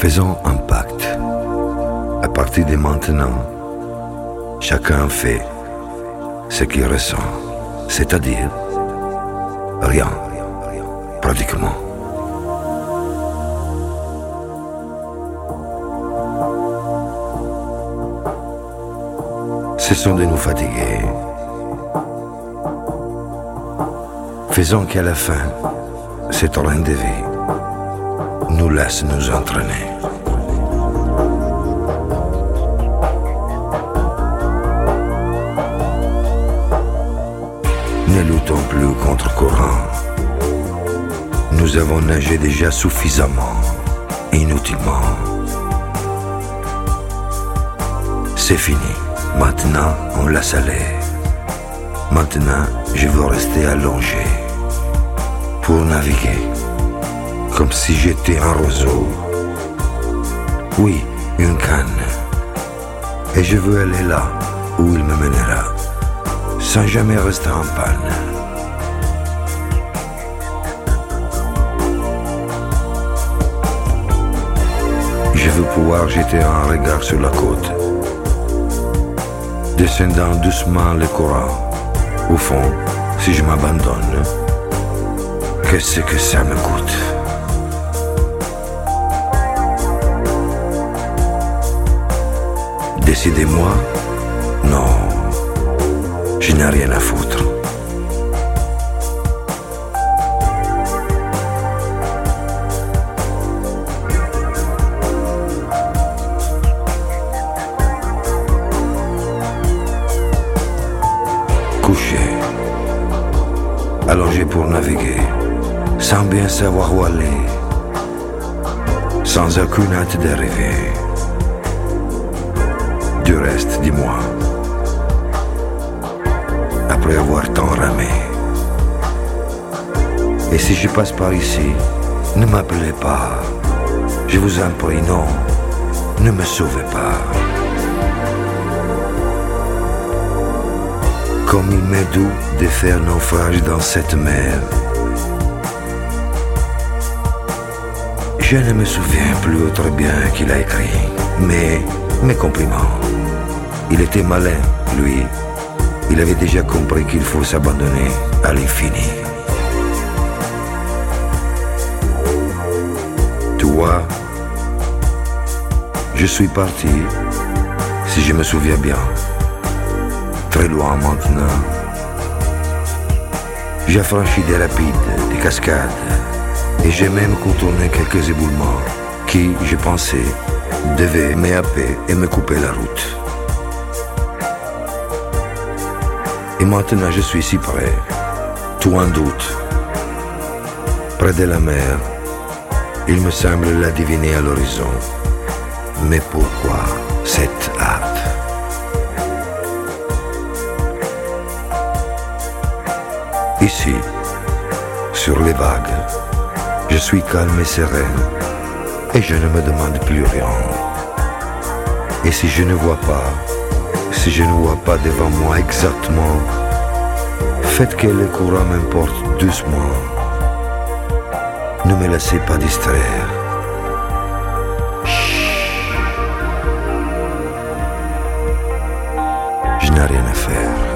Faisons un pacte. À partir de maintenant, chacun fait ce qu'il ressent, c'est-à-dire rien, pratiquement. Cessons de nous fatiguer. Faisons qu'à la fin, cette train de vie nous laisse nous entraîner. Ne luttons plus contre courant. Nous avons nagé déjà suffisamment, inutilement. C'est fini. Maintenant, on laisse aller. Maintenant, je veux rester allongé pour naviguer, comme si j'étais un roseau. Oui, une canne. Et je veux aller là où il me mènera, sans jamais rester en panne. Je veux pouvoir jeter un regard sur la côte, descendant doucement le courant. Au fond, si je m'abandonne, qu'est-ce que ça me coûte? Décidez-moi, non, je n'ai rien à foutre. Couché, allongé pour naviguer, sans bien savoir où aller, sans aucune hâte d'arriver. Du reste, dis-moi, après avoir tant ramé, et si je passe par ici, ne m'appelez pas, je vous en prie, non, ne me sauvez pas. Comme il m'est doux de faire naufrage dans cette mer. Je ne me souviens plus très bien qu'il a écrit, mais mes compliments. Il était malin, lui. Il avait déjà compris qu'il faut s'abandonner à l'infini. Tu vois, je suis parti, si je me souviens bien. Très loin maintenant. J'ai franchi des rapides, des cascades, et j'ai même contourné quelques éboulements qui, je pensais, devaient m'éhapper et me couper la route. Et maintenant je suis si près, tout en doute, près de la mer. Il me semble la deviner à l'horizon. Mais pourquoi cette hâte? Ici, sur les vagues, je suis calme et serein, et je ne me demande plus rien. Et si je ne vois pas devant moi exactement, faites que le courant m'emporte doucement. Ne me laissez pas distraire. Chut. Je n'ai rien à faire.